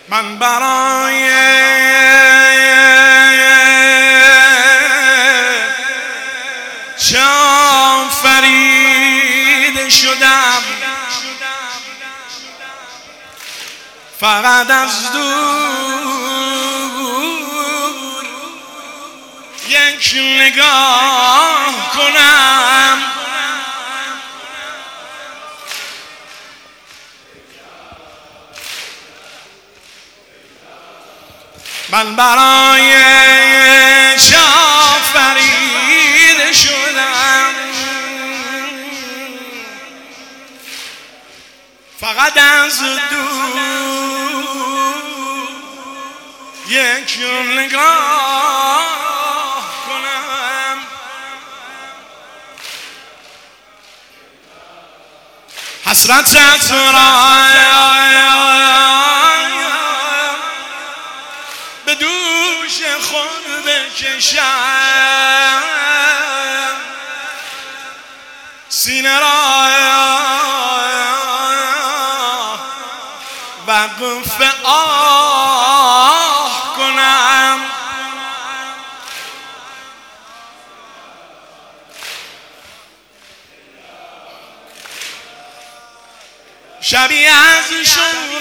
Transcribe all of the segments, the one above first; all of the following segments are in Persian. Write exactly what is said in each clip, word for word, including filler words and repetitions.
من برای چه آفریده شدم، فقط از دور یک نگاه کنم. من برای چه آفریده شدم، فقط از دور یک نگاه کنم. حسرتت را به دوش خود بکشم، سینه را وقف آه کنم. شبی از شوق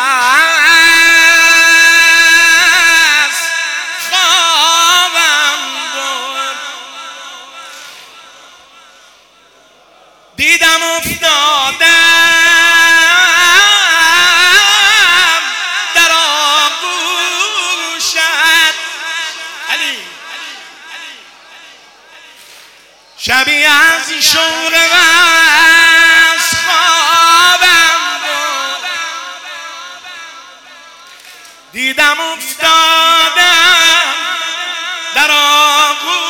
بس خوابم برد، دیدم افتادم در آغوشت. علی شبی از شوق بس خوابم برد، دیدم افتادم در آغوشت.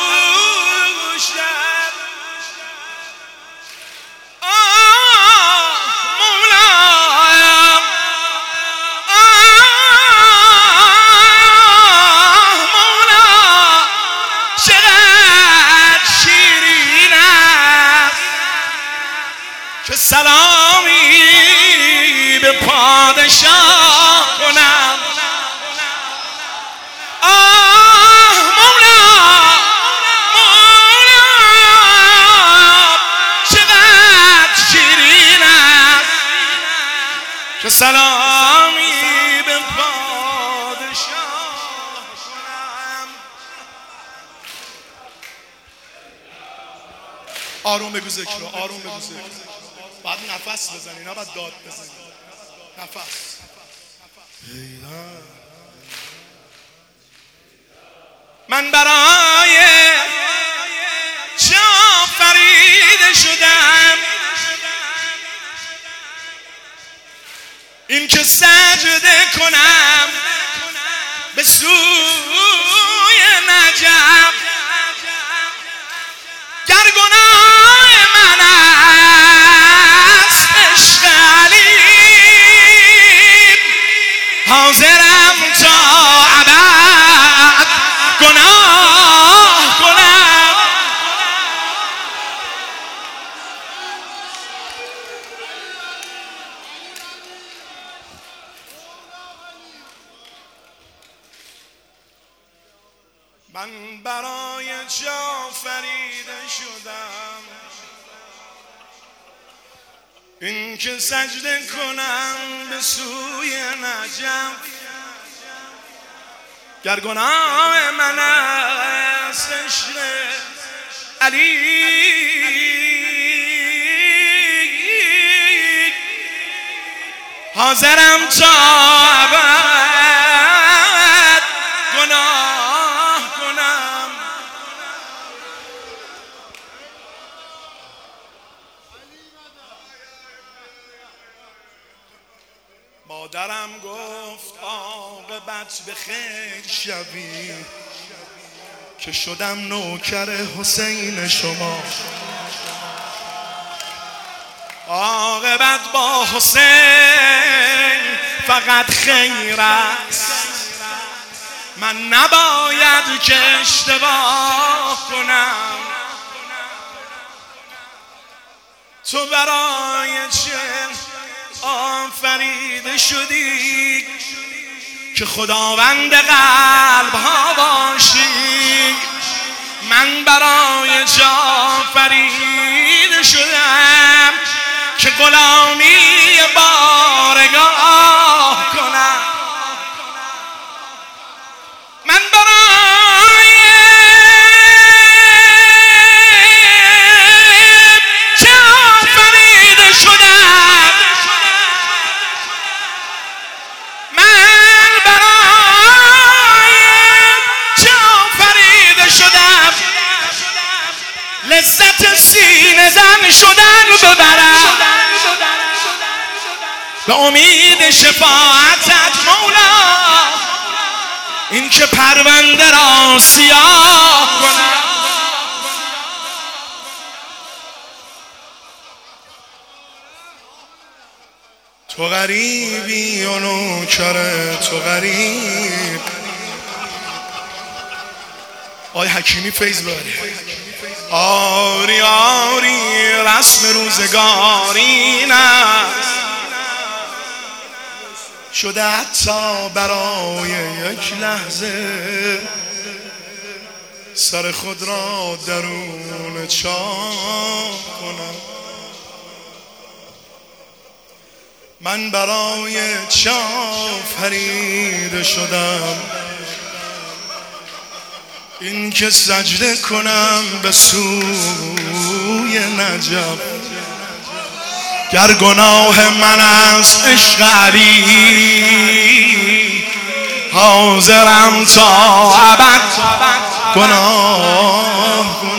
آه مولایم، آه مولا، چقدر شیرین است که سلامی به پادشاه کنم. آه مولا، مولا، چقدر شیرین است که سلامی به پادشاه کنم. آروم بگو ذکر رو، آروم بگو ذکر. باید نفس بزنی، نه باید داد بزنی. نفس. من برای چه آفریده شدم، این که سجده کنم به سوی نجف. گر گناه من است عشق علی، حاضرم تا ابد گناه کنم. من برای چه آفریده شدم، این که سجده کنم به سوی نجف. گر گناه من است عشق علی، حاضرم تا ابد گناه کنم. مادرم گفت عاقبت به خیر شوی، که شدم نوکر حسین شما. عاقبت با حسین فقط خیر است، من نباید که اشتباه کنم. تو برای چه آفریده شدی، که خداوند قلب ها باشی. من برای جا فرید شدم که غلامی بارگاه کنم. من برای جا فرید شدم. من برای جا فرید شدم. لذت سینه زن شدن ببرم به امید شفاعتت مولا. این که پرونده را سیاه کنم. تو غریبی و نوکر تو غریب. آی حکیمی فیض باری. آری آری رسم روزگاری است، شده حتی برای یک لحظه سر خود را درون چاه کنم. من برای چاه فرید شدم، این که سجده کنم به سوی نجف. گر گناه من است عشق علی، حاضرم تا ابد گناه